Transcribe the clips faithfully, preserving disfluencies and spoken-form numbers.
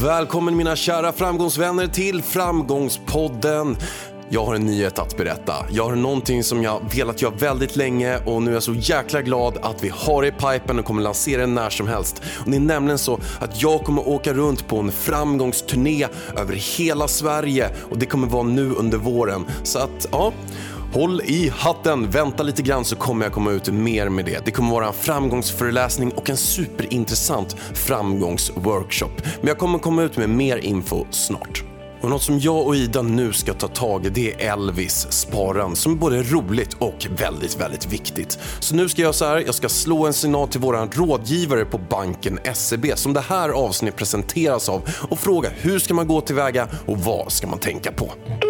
Välkommen mina kära framgångsvänner till Framgångspodden. Jag har en nyhet att berätta. Jag har någonting som jag velat göra väldigt länge och nu är jag så jäkla glad att vi har det i pipen och kommer lansera den när som helst. Och det är nämligen så att jag kommer åka runt på en framgångsturné över hela Sverige och det kommer vara nu under våren. Så att, ja... Håll i hatten, vänta lite grann så kommer jag komma ut mer med det. Det kommer vara en framgångsföreläsning och en superintressant framgångsworkshop. Men jag kommer komma ut med mer info snart. Och något som jag och Ida nu ska ta tag i, det är Elvis sparan som är både roligt och väldigt, väldigt viktigt. Så nu ska jag så här, jag ska slå en signal till våran rådgivare på banken S E B som det här avsnitt presenteras av och fråga hur ska man gå tillväga och vad ska man tänka på.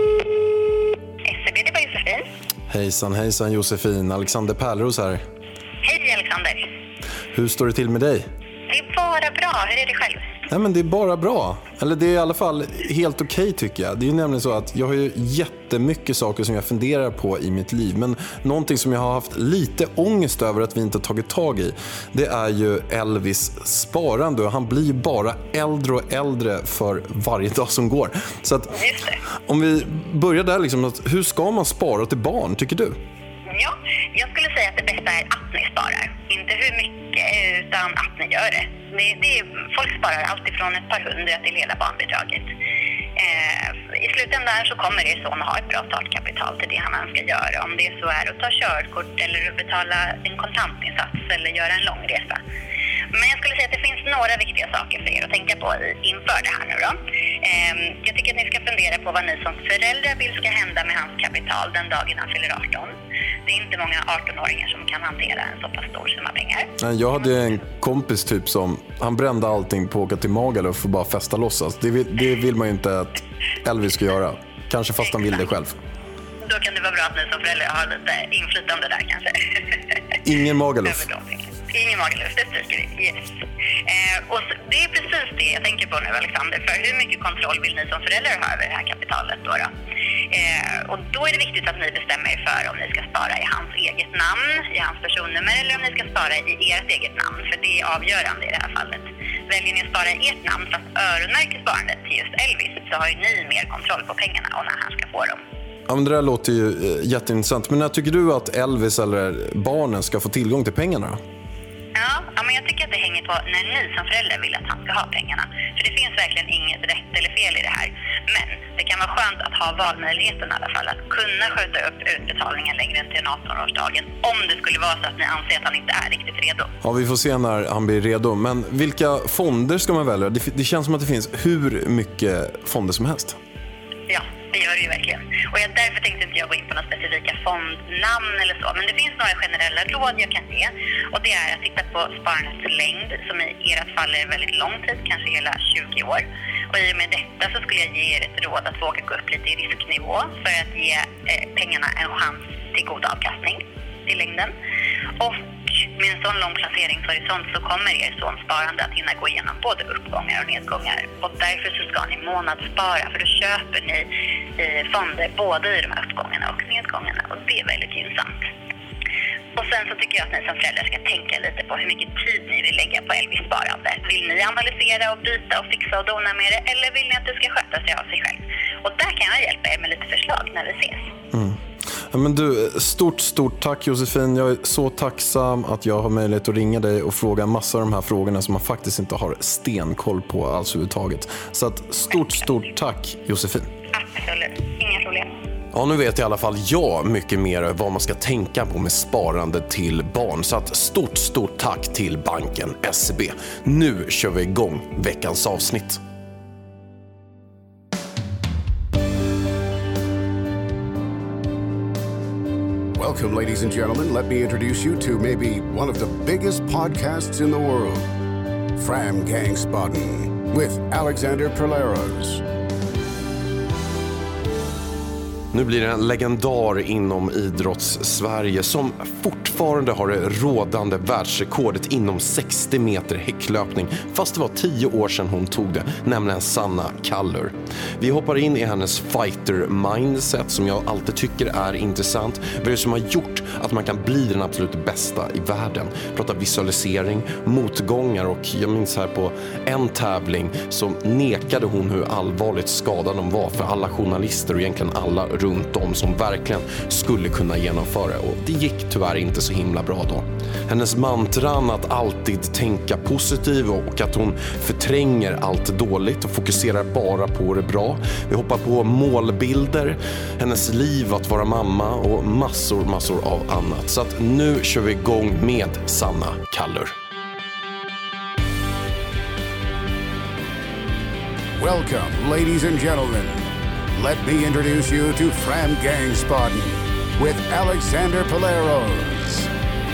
Det var Josefin. Hejsan, hejsan Josefin. Alexander Pärleros här. Hej Alexander. Hur står det till med dig? Det är bara bra. Hur är det själv? Nej, men det är bara bra. Eller det är i alla fall helt okej tycker jag. Det är ju nämligen så att jag har ju jättemycket saker som jag funderar på i mitt liv. Men någonting som jag har haft lite ångest över att vi inte har tagit tag i, det är ju Elvis sparande. Han blir ju bara äldre och äldre för varje dag som går. Så att om vi börjar där liksom, att hur ska man spara till barn, tycker du? Ja, jag skulle säga att det bästa är att ni sparar. Inte hur mycket, utan att ni gör det. det, det är, folk sparar alltid från ett par hundra till hela barnbidraget. Eh, I slutändan så kommer er son ha ett bra startkapital till det han önskar göra. Om det så är att ta körkort eller att betala en kontantinsats eller göra en lång resa. Men jag skulle säga att det finns några viktiga saker för er att tänka på inför det här nu då. Jag tycker att ni ska fundera på vad ni som föräldrar vill ska hända med hans kapital den dagen han fyller arton. Det är inte många arton-åringar som kan hantera en så pass stor summa pengar. Jag hade en kompis typ som, han brände allting på att åka till Magaluf för bara festa lossas. Det vill, det vill man ju inte att Elvis ska göra. Kanske fast han vill det själv. Då kan det vara bra att ni som föräldrar har lite inflytande där kanske. Ingen Magaluf. Ingen Magaluf, det stryker vi. Yes. Eh, och så, det är precis det jag tänker på nu, Alexander. För hur mycket kontroll vill ni som föräldrar ha över det här kapitalet då? då? Eh, och då är det viktigt att ni bestämmer er för om ni ska spara i hans eget namn, i hans personnummer, eller om ni ska spara i ert eget namn. För det är avgörande i det här fallet. Väljer ni att spara i ert namn fast öronmärker sparandet till just Elvis, så har ju ni mer kontroll på pengarna och när han ska få dem. Ja, men det där låter ju jätteintressant. Men när tycker du att Elvis eller barnen ska få tillgång till pengarna? Ja, ja, men jag tycker att det hänger på när ni som föräldrar vill att han ska ha pengarna. För det finns verkligen inget rätt eller fel i det här. Men det kan vara skönt att ha valmöjligheten i alla fall. Att kunna skjuta upp utbetalningen längre än till arton-årsdagen. Om det skulle vara så att ni anser att han inte är riktigt redo. Ja, vi får se när han blir redo. Men vilka fonder ska man välja? Det, det känns som att det finns hur mycket fonder som helst. Ja, det gör det ju verkligen. Och jag, därför tänkte inte jag gå in på några specifika fondnamn eller så. Men det finns några generella råd jag kan ge. Och det är att titta på sparandets längd, som i ert fall är väldigt lång tid, kanske hela tjugo år. Och i och med detta så skulle jag ge er ett råd att våga gå upp lite i risknivå för att ge eh, pengarna en chans till god avkastning till längden. Och med en sån lång placeringshorisont så kommer er son sparande att hinna gå igenom både uppgångar och nedgångar. Och därför så ska ni månadsspara, för då köper ni eh, fonder både i de här uppgångarna och nedgångarna. Och det är väldigt gynnsamt. Och sen så tycker jag att ni som föräldrar ska tänka lite på hur mycket tid ni vill lägga på Elvis sparande. Vill ni analysera och byta och fixa och dona med det, eller vill ni att det ska sköta sig av sig själv? Och där kan jag hjälpa er med lite förslag när vi ses. Mm. Ja, men du, stort, stort tack Josefin. Jag är så tacksam att jag har möjlighet att ringa dig och fråga massa av de här frågorna som man faktiskt inte har stenkoll på alls överhuvudtaget. Så att stort, stort tack Josefin. Absolut, inga problem. Ja, nu vet i alla fall jag mycket mer vad man ska tänka på med sparande till barn. Så att stort, stort tack till banken S E B. Nu kör vi igång veckans avsnitt. Welcome, ladies and gentlemen. Let me introduce you to maybe one of the biggest podcasts in the world, Framgångsspodden, with Alexander Pärleros. Nu blir det en legendar inom idrotts-Sverige som fortfarande har det rådande världsrekordet inom sextio meter häcklöpning, fast det var tio år sedan hon tog det, nämligen Sanna Kallur. Vi hoppar in i hennes fighter-mindset som jag alltid tycker är intressant. Vad är det som har gjort att man kan bli den absolut bästa i världen? Prata visualisering, motgångar, och jag minns här på en tävling så nekade hon hur allvarligt skadad de var för alla journalister och egentligen alla runt om som verkligen skulle kunna genomföra, och det gick tyvärr inte så himla bra då. Hennes mantran att alltid tänka positivt och att hon förtränger allt dåligt och fokuserar bara på det bra. Vi hoppar på målbilder, hennes liv att vara mamma och massor, massor av annat. Så att nu kör vi igång med Sanna Kallur. Welcome, ladies and gentlemen. Let me introduce you to Framgångspodden with Alexander Polaros.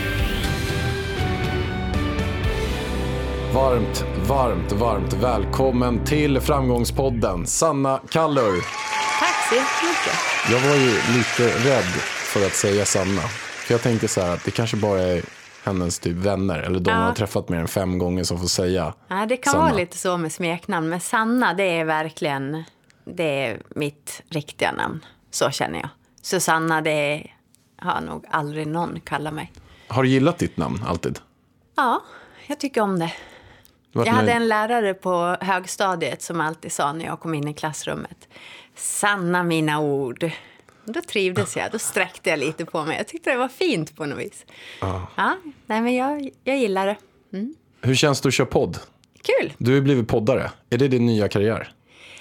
Varmt, varmt, varmt välkommen till Framgångspodden, Sanna Kallur. Tack så jättemycket. Jag var ju lite rädd för att säga Sanna. För jag tänkte så här att det kanske bara är hennes typ vänner eller de ja. har träffat mer än fem gånger som får säga Ja, det kan Sanna. Vara lite så med smeknamn. Men Sanna, det är verkligen, det är mitt riktiga namn. Så känner jag. Susanna, det har nog aldrig någon kallat mig. Har du gillat ditt namn alltid? Ja, jag tycker om det. Jag hade med... en lärare på högstadiet som alltid sa när jag kom in i klassrummet: Sanna mina ord. Då trivdes jag, då sträckte jag lite på mig. Jag tyckte det var fint på något vis. Ah. Ja, nej men jag, jag gillar det. Mm. Hur känns det att köra podd? Kul. Du har blivit poddare. Är det din nya karriär?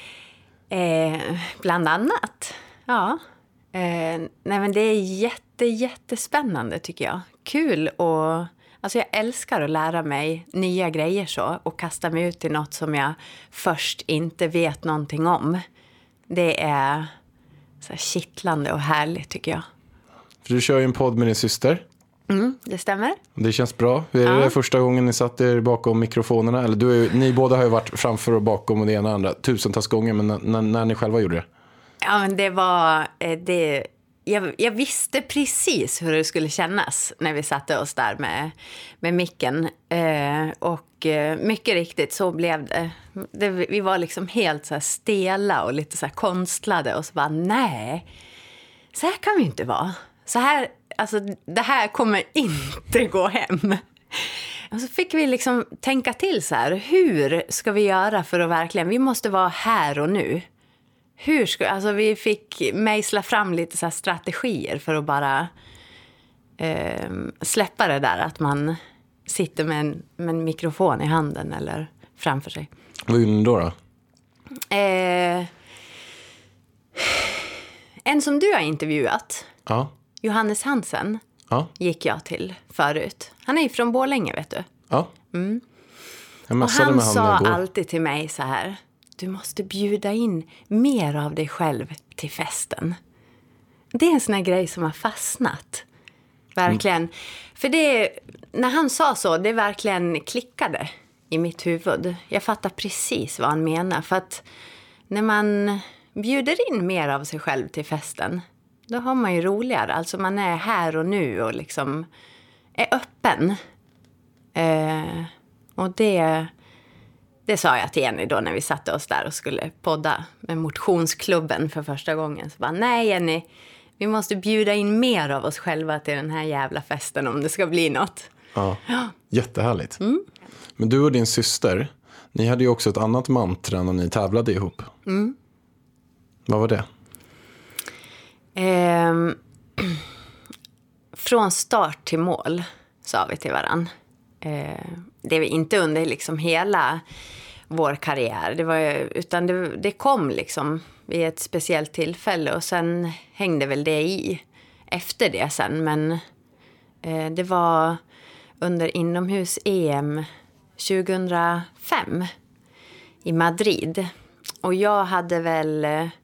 Eh, bland annat, ja. Eh, nej men det är jätte, jättespännande tycker jag. Kul och... Alltså jag älskar att lära mig nya grejer så och kasta mig ut i något som jag först inte vet någonting om. Det är så här kittlande och härligt tycker jag. För du kör ju en podd med din syster. Mm, det stämmer. Det känns bra. Är det, ja. det första gången ni satt er bakom mikrofonerna? Eller du är, ni båda har ju varit framför och bakom och det ena och andra tusentals gånger, men när, när, när ni själva gjorde det? Ja, men det var... det Jag, jag visste precis hur det skulle kännas när vi satte oss där med, med micken. Eh, och eh, mycket riktigt så blev det. det. Vi var liksom helt så här stela och lite så här konstlade. Och så bara, nej, så här kan vi inte vara. Så här, alltså det här kommer inte gå hem. Och så fick vi liksom tänka till så här, hur ska vi göra för att verkligen, vi måste vara här och nu. Hur ska, alltså vi fick mejsla fram lite så här strategier för att bara eh, släppa det där att man sitter med en, med en mikrofon i handen eller framför sig. Vad gjorde ni då då? Eh, en som du har intervjuat, ja. Johannes Hansen, ja. gick jag till förut. Han är ju från Borlänge, vet du. Ja. Mm. Jag och han med sa alltid till mig så här: du måste bjuda in mer av dig själv till festen. Det är en sån här grej som har fastnat. Verkligen. Mm. För det, när han sa så, det verkligen klickade i mitt huvud. Jag fattar precis vad han menar. För att när man bjuder in mer av sig själv till festen, då har man ju roligare. Alltså man är här och nu och liksom är öppen. Eh, och det... Det sa jag till Jenny då när vi satte oss där och skulle podda med motionsklubben för första gången. Så bara, nej Jenny, vi måste bjuda in mer av oss själva till den här jävla festen om det ska bli något. Ja, ja. Jättehärligt. Mm. Men du och din syster, ni hade ju också ett annat mantra när ni tävlade ihop. Mm. Vad var det? Eh, från start till mål, sa vi till varann. Eh, det är inte under liksom hela vår karriär. Det var, utan det, det kom liksom vid ett speciellt tillfälle. Och sen hängde väl det i efter det sen. Men eh, det var under inomhus-E M tjugohundrafem i Madrid. Och jag hade väl...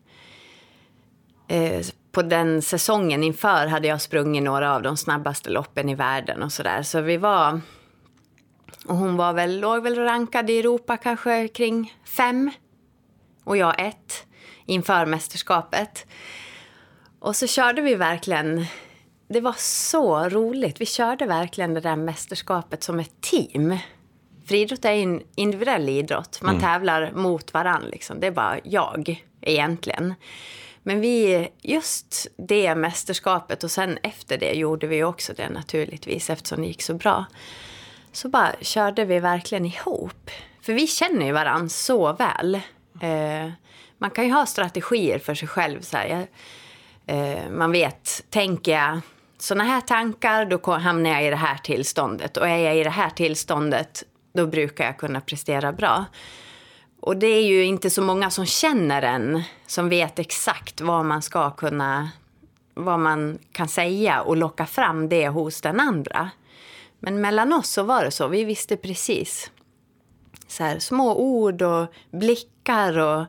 Eh, på den säsongen inför hade jag sprungit några av de snabbaste loppen i världen och sådär. Så vi var... Och hon var väl, låg väl rankad i Europa kanske kring fem. Och jag ett inför mästerskapet. Och så körde vi verkligen, det var så roligt. Vi körde verkligen det där mästerskapet som ett team. Friidrott är en individuell idrott. Man mm. tävlar mot varann liksom. Det är bara jag egentligen. Men vi, just det mästerskapet och sen efter det gjorde vi också det naturligtvis eftersom det gick så bra. Så bara körde vi verkligen ihop. För vi känner ju varann så väl. Eh, man kan ju ha strategier för sig själv. Så här. Eh, man vet, tänker jag såna här tankar, då hamnar jag i det här tillståndet. Och är jag i det här tillståndet, då brukar jag kunna prestera bra. Och det är ju inte så många som känner en, som vet exakt vad man ska kunna, vad man kan säga och locka fram det hos den andra. Men mellan oss så var det så, vi visste precis. Så här, små ord och blickar och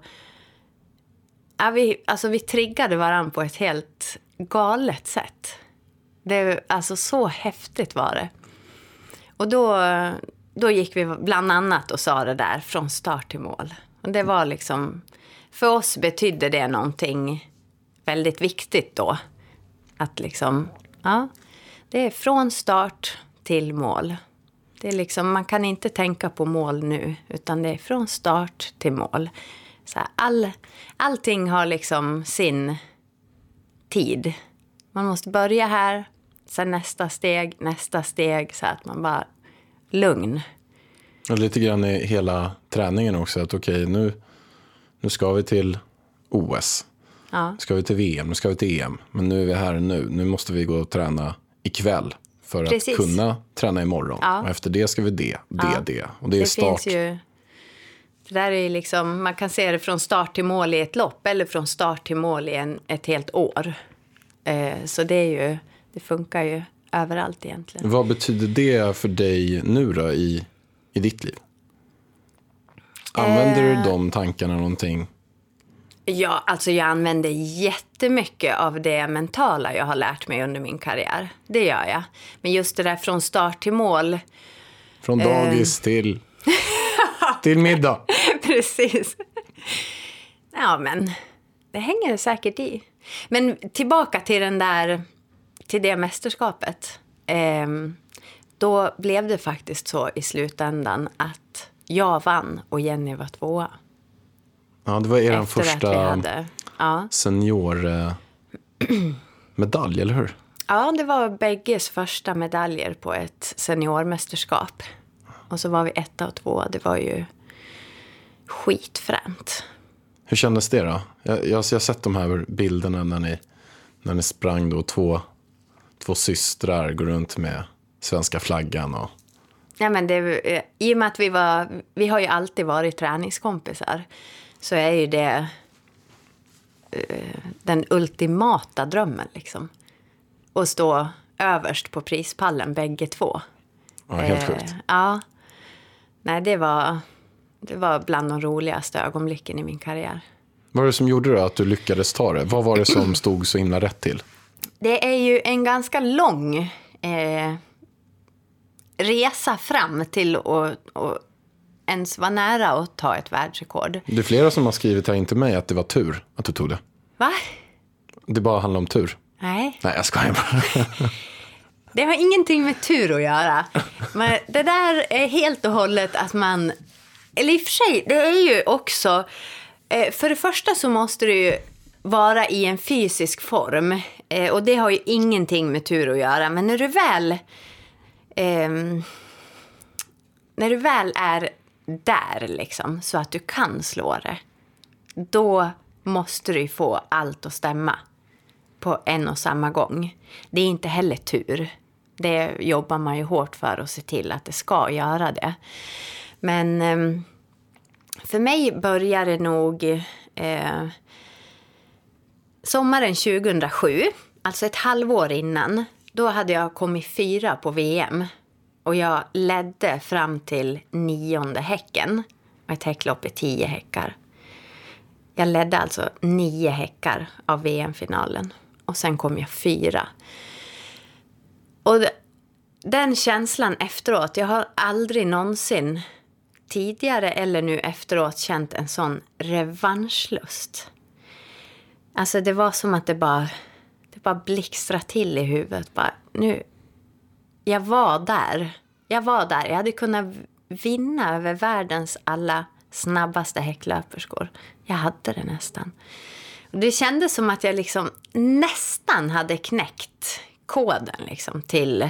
ja, vi, alltså vi triggade varann på ett helt galet sätt. Det, alltså så häftigt var det. Och då, då gick vi bland annat och sa det där från start till mål. Och det var liksom, för oss betydde det någonting väldigt viktigt då. Att liksom, ja, det är från start till mål. Det är liksom, man kan inte tänka på mål nu, utan det är från start till mål. Så här, all, allting har liksom sin tid. Man måste börja här, sen nästa steg, nästa steg, så att man bara lugn. Och lite grann i hela träningen också, att okej, okay, nu, nu ska vi till O S. Ja. Nu ska vi till V M, nu ska vi till E M. Men nu är vi här nu, nu måste vi gå och träna ikväll. För Precis. Att kunna träna imorgon. Ja. Och efter det ska vi det, det, ja. det. Och det är det start. Finns ju, det där är liksom, man kan se det från start till mål i ett lopp. Eller från start till mål i en, ett helt år. Eh, så det är ju, det funkar ju överallt egentligen. Vad betyder det för dig nu då i, i ditt liv? Använder eh. du de tankarna någonting? Ja, alltså jag använder jättemycket av det mentala jag har lärt mig under min karriär. Det gör jag. Men just det där från start till mål. Från dagis eh. till, till middag. Precis. Ja, men det hänger säkert i. Men tillbaka till den där, till det mästerskapet. Eh, då blev det faktiskt så i slutändan att jag vann och Jenny var tvåa. Ja, det var er första ja. seniormedalj, eller hur? Ja, det var bägges första medaljer på ett seniormästerskap. Och så var vi etta och tvåa. Det var ju skitfränt. Hur kändes det då? Jag, jag, jag har sett de här bilderna när ni, när ni sprang då. Två, två systrar går runt med svenska flaggan och... Ja, men det, i och med att vi var, vi har ju alltid varit träningskompisar, så är ju det uh, den ultimata drömmen liksom. Att stå överst på prispallen bägge två. Ja, helt sjukt. Uh, ja. Nej, det var, det var bland de roligaste ögonblicken i min karriär. Vad var det som gjorde det att du lyckades ta det? Vad var det som stod så himla rätt till? Det är ju en ganska lång eh, resa fram till att ens vara nära att ta ett världsrekord. Det är flera som har skrivit här in till mig att det var tur att du tog det. Va? Det bara handlar om tur. Nej. Nej, jag skojar bara. Det har ingenting med tur att göra. Men det där är helt och hållet att man... Eller i och för sig, det är ju också... För det första så måste du ju vara i en fysisk form. Och det har ju ingenting med tur att göra. Men när du väl... Eh, när du väl är där liksom, så att du kan slå det, då måste du få allt att stämma på en och samma gång. Det är inte heller tur. Det jobbar man ju hårt för att se till att det ska göra det. Men eh, för mig började det nog eh, sommaren tjugohundrasju, alltså ett halvår innan. Då hade jag kommit fyra på V M. Och jag ledde fram till nionde häcken. Och ett häcklopp är tio häckar. Jag ledde alltså nio häckar av V M-finalen. Och sen kom jag fyra. Och den känslan efteråt. Jag har aldrig någonsin tidigare eller nu efteråt känt en sån revanschlust. Alltså det var som att det bara... det bara blixtrade till i huvudet. Bara, nu, jag var där. Jag var där. Jag hade kunnat vinna över världens alla snabbaste häcklöperskor. Jag hade det nästan. Och det kändes som att jag liksom nästan hade knäckt koden liksom till...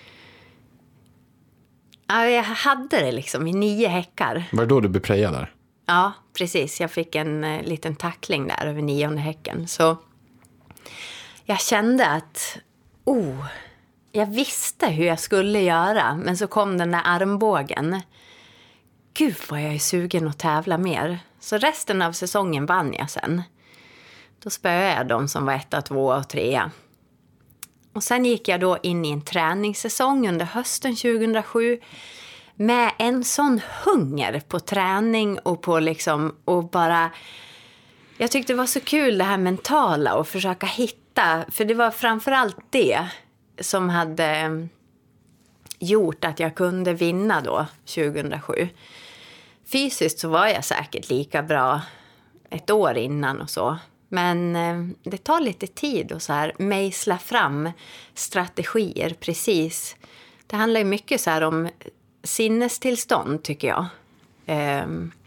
Ja, jag hade det liksom i nio häckar. Var det då du blev prejad där? Ja, precis. Jag fick en uh, liten tackling där över nionde häcken. Så jag kände att... Oh, jag visste hur jag skulle göra. Men så kom den där armbågen. Gud vad jag är sugen att tävla mer. Så resten av säsongen vann jag sen. Då spöade jag de som var etta, tvåa och trea. Och sen gick jag då in i en träningssäsong under hösten tjugohundrasju. Med en sån hunger på träning och på liksom... Och bara... Jag tyckte det var så kul det här mentala och försöka hitta... För det var framförallt det som hade gjort att jag kunde vinna då tjugohundrasju. Fysiskt så var jag säkert lika bra ett år innan och så. Men eh, det tar lite tid att så här mejsla fram strategier precis. Det handlar ju mycket så här om sinnestillstånd tycker jag. Eh,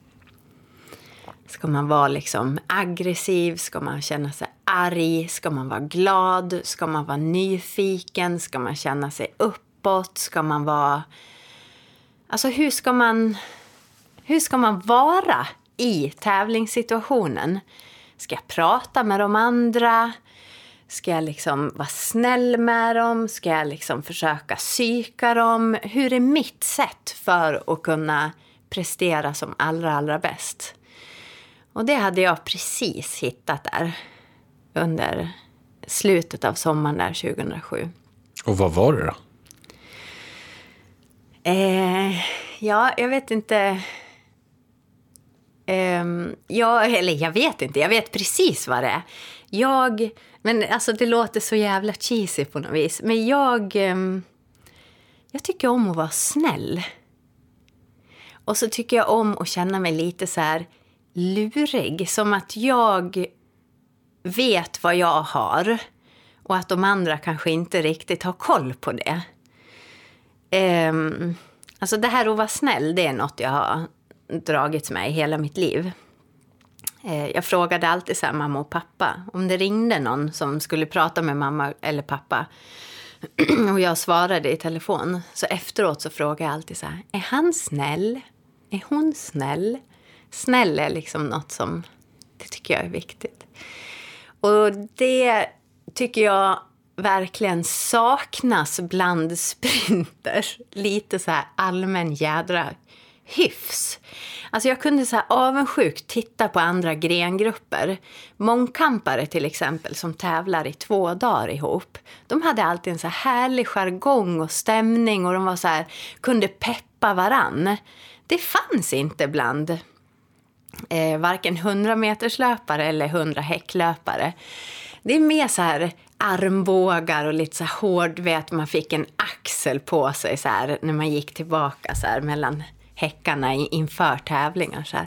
ska man vara liksom aggressiv? Ska man känna sig arg? Ska man vara glad? Ska man vara nyfiken? Ska man känna sig uppåt? Ska man vara... Alltså hur ska man... Hur ska man vara i tävlingssituationen? Ska jag prata med de andra? Ska jag liksom vara snäll med dem? Ska jag liksom försöka psyka dem? Hur är mitt sätt för att kunna prestera som allra, allra bäst? Och det hade jag precis hittat där under slutet av sommaren där tjugohundrasju. Och vad var det då? Eh, ja, jag vet inte... Um, ja, eller jag vet inte. Jag vet precis vad det är. Jag, men alltså det låter så jävla cheesy på något vis. Men jag, um, jag tycker om att vara snäll. Och så tycker jag om att känna mig lite så här lurig. Som att jag vet vad jag har. Och att de andra kanske inte riktigt har koll på det. Um, alltså det här att vara snäll, det är något jag har dragits med i hela mitt liv. Eh, jag frågade alltid så här, mamma och pappa, om det ringde någon som skulle prata med mamma eller pappa och jag svarade i telefon, så efteråt så frågade jag alltid så här, är han snäll? Är hon snäll? Snäll är liksom något som, det tycker jag är viktigt. Och det tycker jag verkligen saknas bland sprinters. Lite så här allmän jädra hyfs. Alltså jag kunde så här avundsjukt titta på andra grengrupper. Mångkampare till exempel som tävlar i två dagar ihop. De hade alltid en så här härlig jargong och stämning och de var så här, kunde peppa varann. Det fanns inte bland eh, varken hundrameterslöpare eller hundra häcklöpare. Det är mer så här armbågar och lite så här hård, vet man fick en axel på sig så här när man gick tillbaka så här mellan häckarna inför tävlingar så här.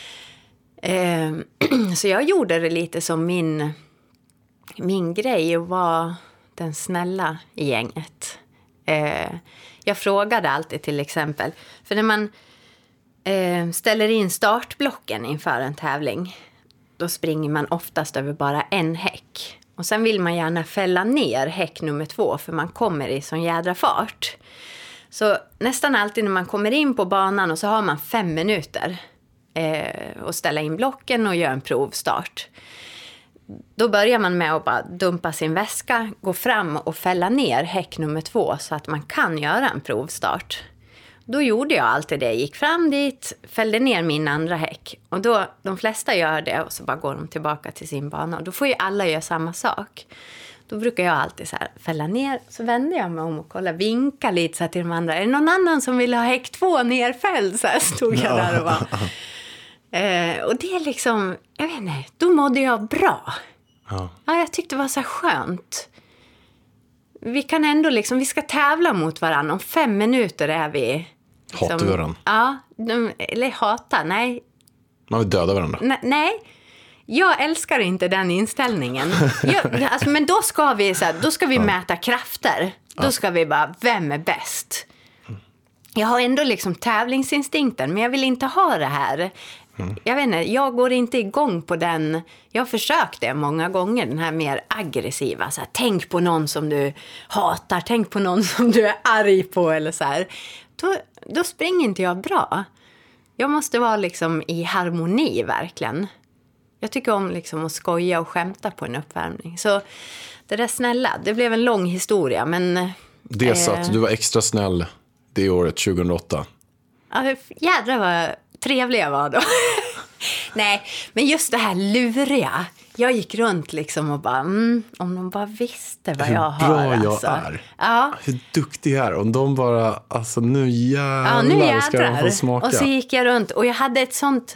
Eh, så jag gjorde det lite som min min grej att vara den snälla i gänget. Eh, jag frågade alltid till exempel, för när man eh, ställer in startblocken inför en tävling, då springer man oftast över bara en häck. Och sen vill man gärna fälla ner häck nummer två, för man kommer i sån jädra fart. Så nästan alltid när man kommer in på banan och så har man fem minuter eh, att ställa in blocken och göra en provstart. Då börjar man med att bara dumpa sin väska, gå fram och fälla ner häck nummer två så att man kan göra en provstart. Då gjorde jag alltid det. Gick fram dit, fällde ner min andra häck. Och då, de flesta gör det och så bara går de tillbaka till sin bana. Och då får ju alla göra samma sak. Då brukar jag alltid så här fälla ner. Så vänder jag mig om och kollar, vinka lite så här till de andra. Är det någon annan som vill ha häck två nerfälld? Så här stod jag där och var. Eh, och det är liksom, jag vet inte, då mådde jag bra. Ja. Ja, jag tyckte det var så skönt. Vi kan ändå liksom, vi ska tävla mot varandra. Om fem minuter är vi... Liksom, hatar varandra? Ja, de, eller hata, nej. Man vill döda varandra? N- nej, jag älskar inte den inställningen. Jag, alltså, men då ska vi, så här, då ska vi ja. mäta krafter. Då ja. ska vi bara, vem är bäst? Jag har ändå liksom tävlingsinstinkten, men jag vill inte ha det här. Mm. Jag vet inte, jag går inte igång på den. Jag har försökt det många gånger, den här mer aggressiva. Så här, tänk på någon som du hatar, tänk på någon som du är arg på eller så här. Då, då springer inte jag bra. Jag måste vara liksom i harmoni verkligen. Jag tycker om liksom att skoja och skämta på en uppvärmning. Så det där snälla, det blev en lång historia, men... Det satt, eh, du var extra snäll det året tjugohundraåtta. Ja, jädrar vad trevlig jag var då. Nej, men just det här luriga. Jag gick runt liksom och bara, mm, om de bara visste vad hur jag har. Hur bra jag alltså. är. Ja. Hur duktig jag är. Om de bara, alltså nu jävlar, ja, nu jädrar. Ska de få smaka. Och så gick jag runt och jag hade ett sånt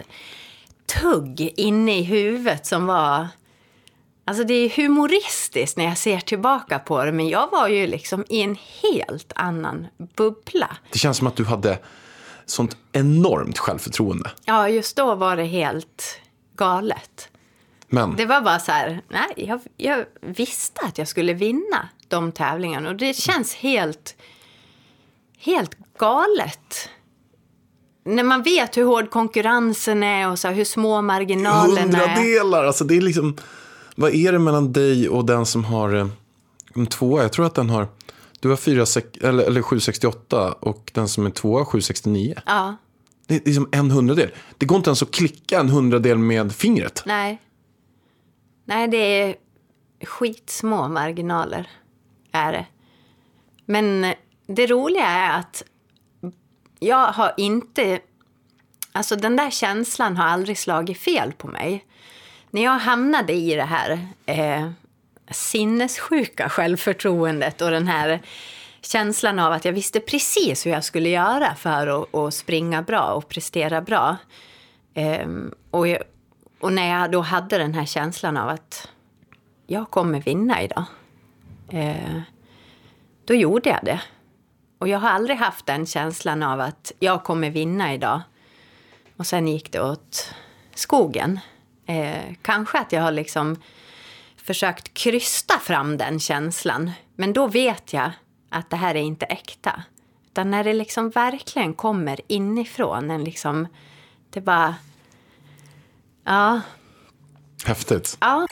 tugg inne i huvudet som var... Alltså det är humoristiskt när jag ser tillbaka på det. Men jag var ju liksom i en helt annan bubbla. Det känns som att du hade sånt enormt självförtroende. Ja, just då var det helt galet. Men det var bara så här, nej, jag, jag visste att jag skulle vinna de tävlingarna. Och det känns helt, helt galet. När man vet hur hård konkurrensen är och så här, hur små marginalerna är. Hundradelar, alltså det är liksom... Vad är det mellan dig och den som har en tvåa? Jag tror att den har... Du har fyra, eller, eller sju sextioåtta och den som är tvåa sju sextionio. Ja. Det är liksom en hundradel. Det går inte ens att klicka en hundradel med fingret. Nej. Nej, det är skitsmå marginaler. Är det. Men det roliga är att jag har inte... Alltså den där känslan har aldrig slagit fel på mig. När jag hamnade i det här eh, sinnessjuka självförtroendet och den här känslan av att jag visste precis hur jag skulle göra för att, att springa bra och prestera bra. Eh, och, jag, och när jag då hade den här känslan av att jag kommer vinna idag, eh, då gjorde jag det. Och jag har aldrig haft den känslan av att jag kommer vinna idag. Och sen gick det åt skogen. Eh, kanske att jag har liksom försökt krysta fram den känslan. Men då vet jag att det här är inte äkta. Utan när det liksom verkligen kommer inifrån. En liksom, det bara... Ja. Häftigt. Ja.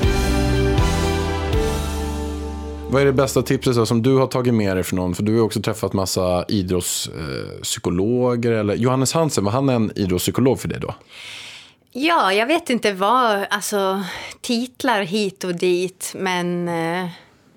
Vad är det bästa tipset då, som du har tagit med dig från någon? För du har också träffat massa idrottspsykologer. Eh, eller Johannes Hansen, var han en idrottspsykolog för dig då? Ja, jag vet inte vad, alltså titlar hit och dit, men eh,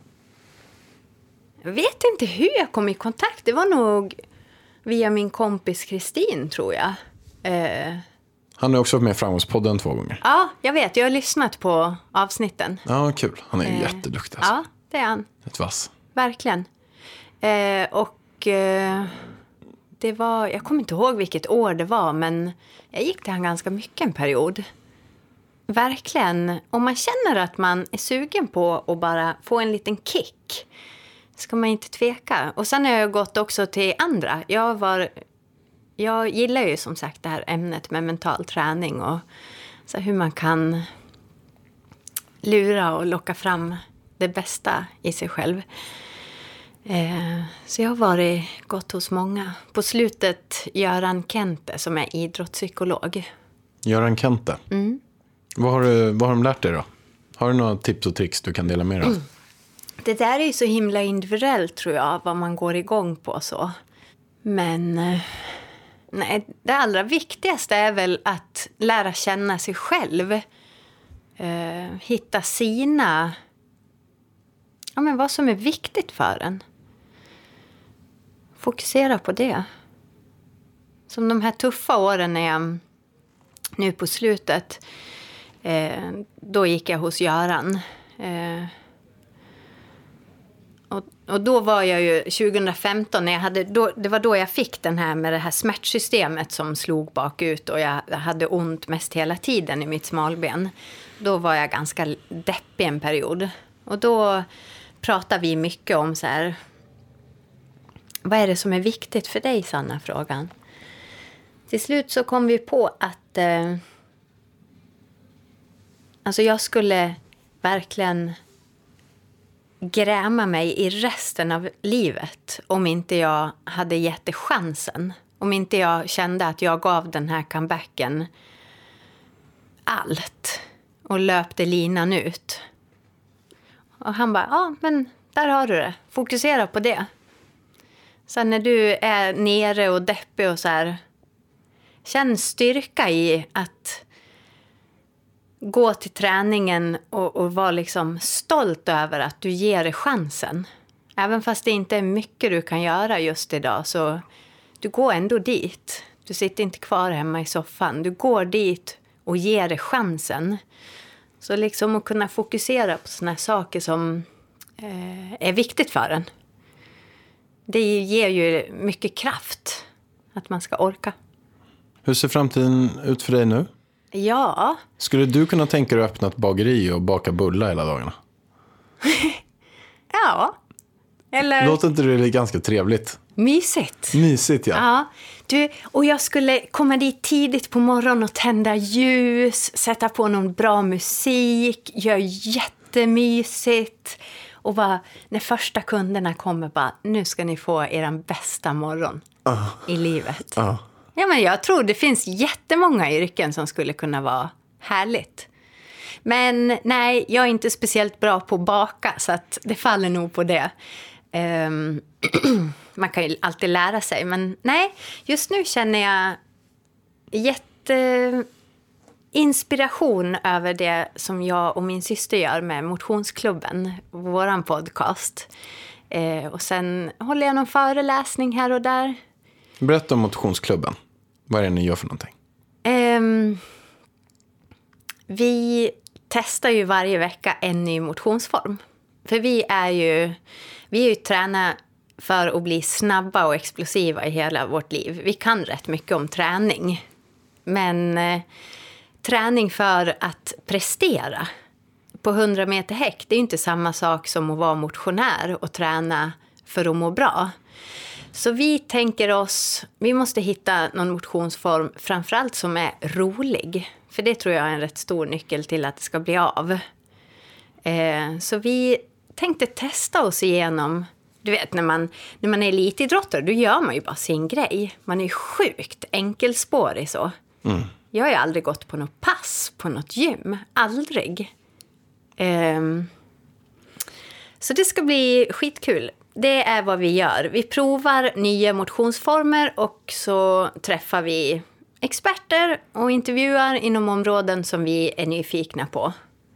jag vet inte hur jag kom i kontakt. Det var nog via min kompis Kristin, tror jag. Eh, Han har också varit med i Framgångspodden två gånger. Ja, jag vet. Jag har lyssnat på avsnitten. Ja, kul. Han är eh, jätteduktig. Alltså. Ja, det är han. Ett vass. Verkligen. Eh, och... Eh, Det var, jag kommer inte ihåg vilket år det var, men jag gick till han ganska mycket en period. Verkligen, om man känner att man är sugen på att bara få en liten kick, ska man inte tveka. Och sen har jag gått också till andra. Jag, var, jag gillar ju som sagt det här ämnet med mental träning och så hur man kan lura och locka fram det bästa i sig själv. Eh, så jag har varit gått hos många. På slutet Göran Kente som är idrottspsykolog. Göran Kente? Mm. Vad har, du, vad har de lärt dig då? Har du några tips och tricks du kan dela med dig? Mm. Det där är ju så himla individuellt tror jag, vad man går igång på så. Men eh, nej, det allra viktigaste är väl att lära känna sig själv. Eh, hitta sina... Ja, men vad som är viktigt för en. Fokusera på det. Som de här tuffa åren när jag, nu på slutet, eh, då gick jag hos Göran. Eh, och, och då var jag ju tjugohundrafemton, när jag hade, då, det var då jag fick den här med det här smärtsystemet som slog bakut och jag hade ont mest hela tiden i mitt smalben. Då var jag ganska deppig en period. Och då pratar vi mycket om så här, vad är det som är viktigt för dig, Sanna, frågan. Till slut så kom vi på att eh, Alltså jag skulle verkligen gräma mig i resten av livet om inte jag hade gett det chansen. Om inte jag kände att jag gav den här comebacken allt och löpte linan ut. Och han bara, ja men där har du det. Fokusera på det. Sen när du är nere och deppig och så här, känn styrka i att gå till träningen och, och vara liksom stolt över att du ger dig chansen. Även fast det inte är mycket du kan göra just idag, så du går ändå dit. Du sitter inte kvar hemma i soffan. Du går dit och ger dig chansen. Så liksom att kunna fokusera på såna här saker som eh, är viktigt för en. Det ger ju mycket kraft att man ska orka. Hur ser framtiden ut för dig nu? Ja. Skulle du kunna tänka dig att öppna ett bageri och baka bullar hela dagarna? Ja. Eller... Låter inte det ganska trevligt? Mysigt. Mysigt, ja. Ja. Du, och jag skulle komma dit tidigt på morgonen och tända ljus, sätta på någon bra musik, göra jättemysigt. Och bara, när första kunderna kommer, bara, nu ska ni få er bästa morgon uh. i livet. Uh. Ja, men jag tror det finns jättemånga yrken som skulle kunna vara härligt. Men nej, jag är inte speciellt bra på att baka, så att det faller nog på det. Um, man kan ju alltid lära sig, men nej, just nu känner jag jätteinspiration över det som jag och min syster gör med Motionsklubben, våran podcast. Uh, och sen håller jag någon föreläsning här och där. Berätta om Motionsklubben. Vad är det ni gör för någonting? Um, vi testar ju varje vecka en ny motionsform. För vi är ju, vi är ju tränare för att bli snabba och explosiva i hela vårt liv. Vi kan rätt mycket om träning. Men eh, träning för att prestera på hundra meter häck, det är ju inte samma sak som att vara motionär och träna för att må bra. Så vi tänker oss, vi måste hitta någon motionsform framförallt som är rolig. För det tror jag är en rätt stor nyckel till att det ska bli av. Eh, så vi tänkte testa oss igenom, du vet när man, när man är elitidrottare, då gör man ju bara sin grej. Man är sjukt enkelspårig så. Mm. Jag har ju aldrig gått på något pass, på något gym. Aldrig. Eh, så det ska bli skitkul. Det är vad vi gör. Vi provar nya motionsformer och så träffar vi experter och intervjuar inom områden som vi är nyfikna på.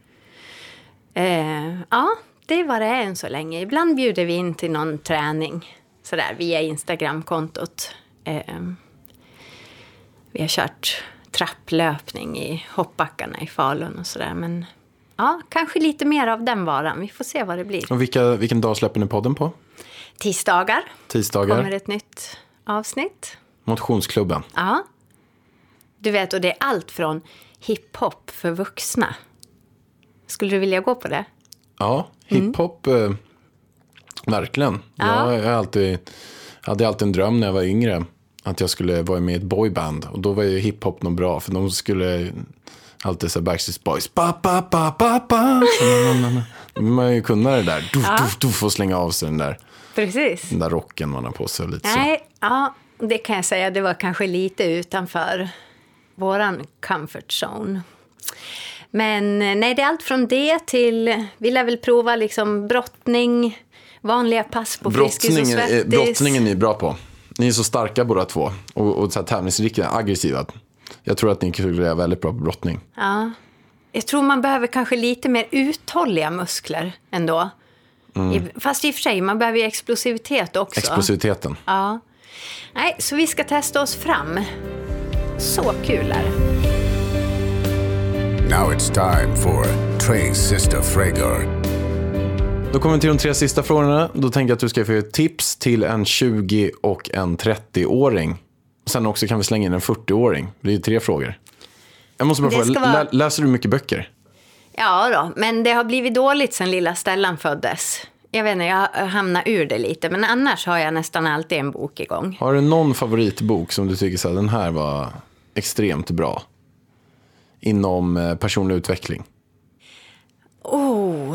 Eh, ja, det är vad det är än så länge. Ibland bjuder vi in till någon träning sådär via Instagram-kontot. Eh, vi har kört trapplöpning i hoppbackarna i Falun och sådär. Men ja, kanske lite mer av den varan. Vi får se vad det blir. Och vilka, vilken dag släpper ni podden på? Tisdagar. Tisdagar. Kommer ett nytt avsnitt. Motionsklubben. Ja. Du vet, och det är allt från hiphop för vuxna. Skulle du vilja gå på det? Ja, hiphop, mm. eh, verkligen. Ja. Jag, jag, alltid, jag hade alltid en dröm när jag var yngre att jag skulle vara med i ett boyband. Och då var ju hiphop nog bra, för de skulle alltid säga Backstreet Boys. Pa, pa, pa, pa, pa. Man ju kunna det där. Duff, ja. duff, duff, och slänga av sig den där. Precis. Den där rocken man har på sig lite. Nej, så. ja, det kan jag säga. Det var kanske lite utanför våran comfort zone. Men nej, det är allt från det till, vi lär väl prova liksom brottning, vanliga pass på Friskis och Svettis. Brottningen är ni bra på. Ni är så starka båda två. Och, och så här tävlingsriktiga, aggressiva. Jag tror att ni är väldigt bra på brottning. Ja. Jag tror man behöver kanske lite mer uthålliga muskler ändå. Mm. Fast i och för sig, man behöver ju explosivitet också. Explosiviteten. Ja. Nej, så vi ska testa oss fram. Så kul är det. Now it's time for Trey's Sister Frager. Då kommer vi till de tre sista frågorna. Då tänker jag att du ska få ett tips till en tjugo- och en trettio-åring. Sen också kan vi slänga in en fyrtio-åring. Det är tre frågor. Jag måste bara fråga, vara... läser du mycket böcker? Ja då, men det har blivit dåligt sen lilla Stellan föddes. Jag vet inte, jag hamnar ur det lite. Men annars har jag nästan alltid en bok igång. Har du någon favoritbok som du tycker så här, den här var extremt bra? Inom personlig utveckling.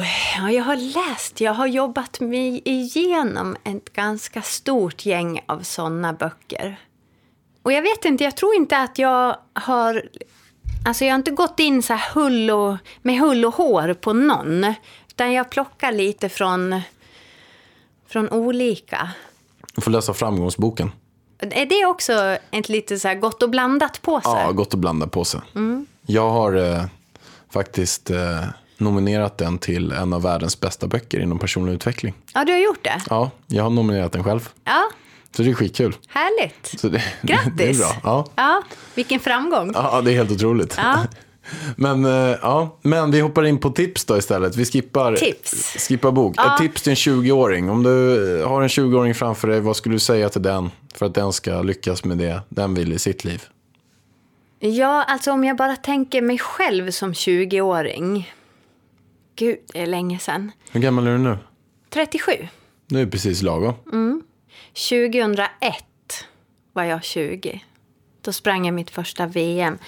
ja, jag har läst, jag har jobbat mig igenom ett ganska stort gäng av sådana böcker. Och jag vet inte, jag tror inte att jag har, alltså jag har inte gått in så här hull och, med hull och hår på någon. Utan jag plockar lite från, från olika. Du får läsa framgångsboken. Är det också ett lite så här gott och blandat påse? Ja, gott och blandat påse. Mm. Jag har eh, faktiskt eh, nominerat den till en av världens bästa böcker inom personlig utveckling. Ja, du har gjort det? Ja, jag har nominerat den själv. Ja. Så det är skitkul. Härligt. Så det, Grattis. Det är bra. Ja. Ja, vilken framgång. Ja, det är helt otroligt. Ja. Men, eh, ja, men vi hoppar in på tips då istället. Vi skippar, tips. skippar bok. Ja. Ett tips till en tjugo-åring. Om du har en tjugo-åring framför dig, vad skulle du säga till den för att den ska lyckas med det den vill i sitt liv? Ja, alltså om jag bara tänker mig själv som tjugo-åring. Gud, det är länge sedan. Hur gammal är du nu? trettiosju. Nu är precis lagom. Mm. tjugohundraett var jag tjugo. Då sprang jag mitt första V M.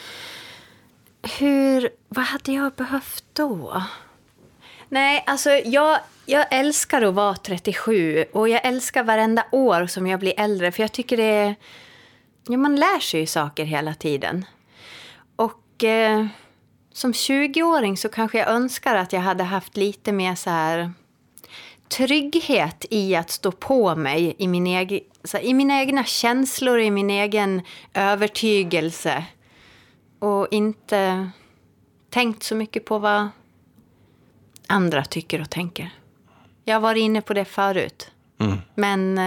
Hur, vad hade jag behövt då? Nej, alltså jag, jag älskar att vara trettiosju. Och jag älskar varenda år som jag blir äldre. För jag tycker det är, ja, man lär sig ju saker hela tiden. Och eh, som tjugo-åring så kanske jag önskar att jag hade haft lite mer så här trygghet i att stå på mig i, min egen, så här, i mina egna känslor, i min egen övertygelse. Och inte tänkt så mycket på vad andra tycker och tänker. Jag har varit inne på det förut. Mm. Men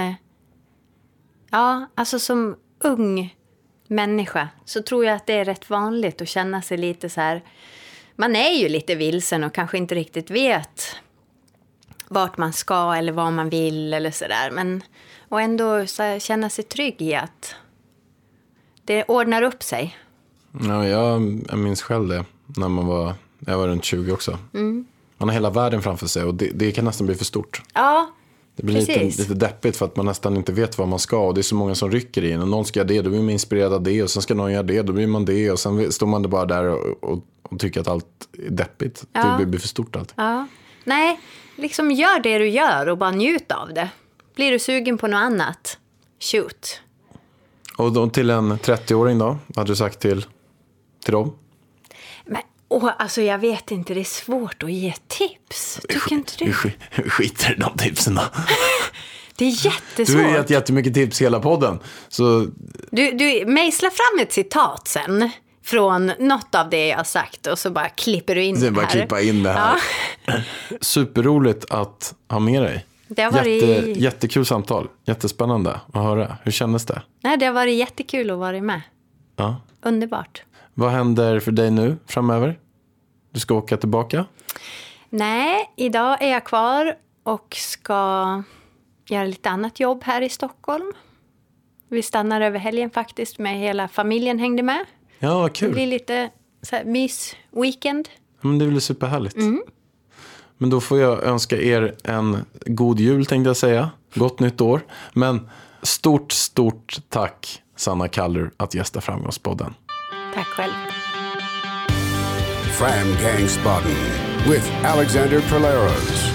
ja, alltså som ung människa så tror jag att det är rätt vanligt att känna sig lite så här. Man är ju lite vilsen och kanske inte riktigt vet vart man ska eller vad man vill eller sådär. Men och ändå så här, känna sig trygg i att det ordnar upp sig. Ja, jag, jag minns själv det när man var, jag var runt tjugo också. Mm. Man har hela världen framför sig och det, det kan nästan bli för stort. Ja, det blir lite, lite deppigt för att man nästan inte vet vad man ska. Och det är så många som rycker in. Och någon ska göra det, då blir man inspirerad av det. Och sen ska någon göra det, då blir man det. Och sen står man bara där och, och, och tycker att allt är deppigt. Ja. Det blir, blir för stort allt. Ja. Nej, liksom gör det du gör och bara njut av det. Blir du sugen på något annat? Shoot. Och då till en trettio-åring då? Hade du sagt till, till dem? Men åh, alltså jag vet inte, det är svårt att ge tips. Tycker inte du? Vi skiter i de tipsen då. Det är jättesvårt. Du har gett jättemycket tips hela podden. Så... Du, du mejslar fram ett citat sen från något av det jag har sagt och så bara klipper du in det här. Bara klippa in det här. Ja. Superroligt att ha med dig. Det har varit... Jätte, jättekul samtal. Jättespännande att höra. Hur kändes det? Nej, det har varit jättekul att vara med. Ja. Underbart. Vad händer för dig nu framöver? Du ska åka tillbaka? Nej, idag är jag kvar och ska göra lite annat jobb här i Stockholm. Vi stannar över helgen faktiskt med hela familjen hängde med. Ja, kul. Det blir lite så här mys-weekend. Men det blir superhärligt. Mm. Men då får jag önska er en god jul tänkte jag säga. Gott nytt år. Men stort, stort tack Sanna Kallur att gästa Framgångspodden. Tack själv. Framgångsbotten with Alexander Polaros.